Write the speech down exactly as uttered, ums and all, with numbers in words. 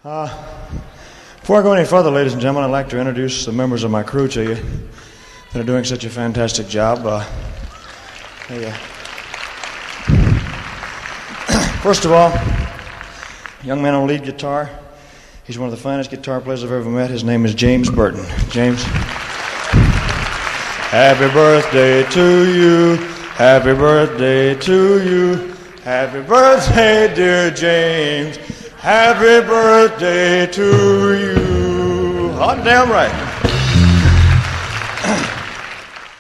Uh, before I go any further, ladies and gentlemen, I'd like to introduce the members of my crew to you that are doing such a fantastic job. Uh, they, uh, first of all, young man on lead guitar. He's one of the finest guitar players I've ever met. His name is James Burton. James. Happy birthday to you. Happy birthday to you. Happy birthday, dear James. Happy birthday to you. Hot damn right.